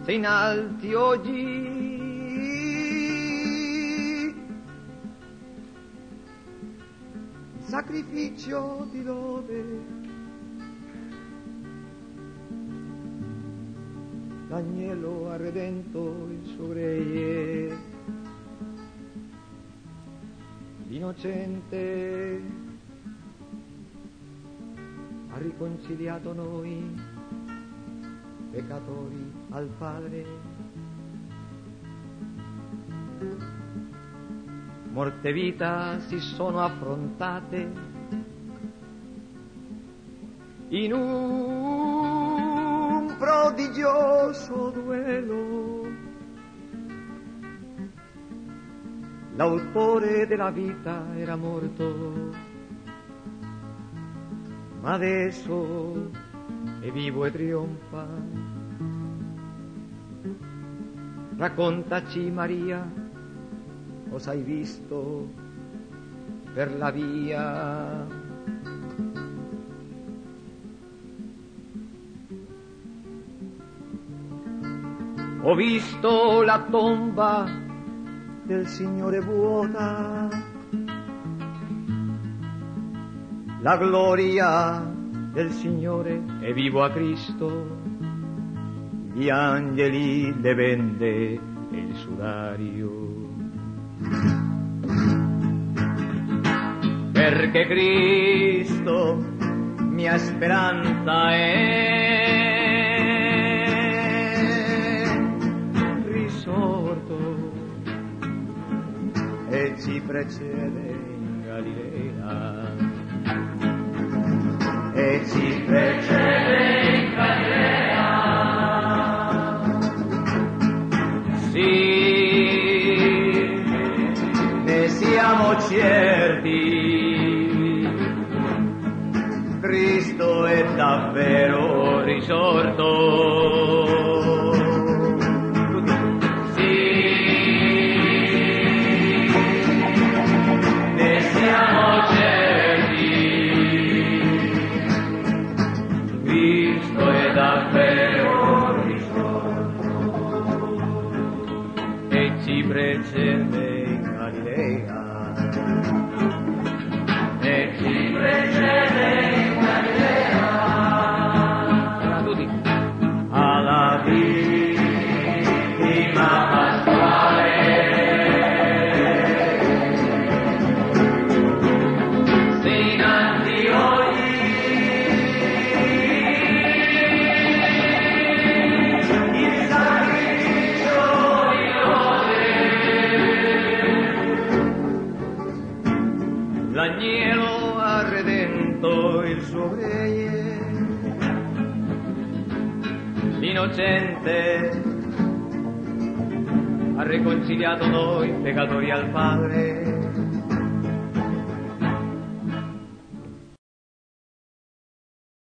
se innalzi oggi sacrificio di lode. L'agnello ha redento il suo gregge, l'innocente ha riconciliato noi peccatori al Padre. Morte e vita si sono affrontate in un prodigioso duello. L'autore della vita era morto, ma adesso è vivo e trionfa. Raccontaci, Maria, cosa hai visto per la via. Ho visto la tomba del Signore vuota, la gloria del Signore è vivo a Cristo, gli angeli le vende e il sudario. Perché Cristo mia speranza è risorto e ci precede in Galilea, e ci precede in Galilea. Sì, ne siamo certi, Cristo è davvero risorto. Precede in Galilea, e ci precede in Galilea, tutti alla vittima pasquale. Se innanzi oggi il sacrificio di lode. L'agnello ha redento il suo gregge, l'innocente ha riconciliato noi peccatori al Padre.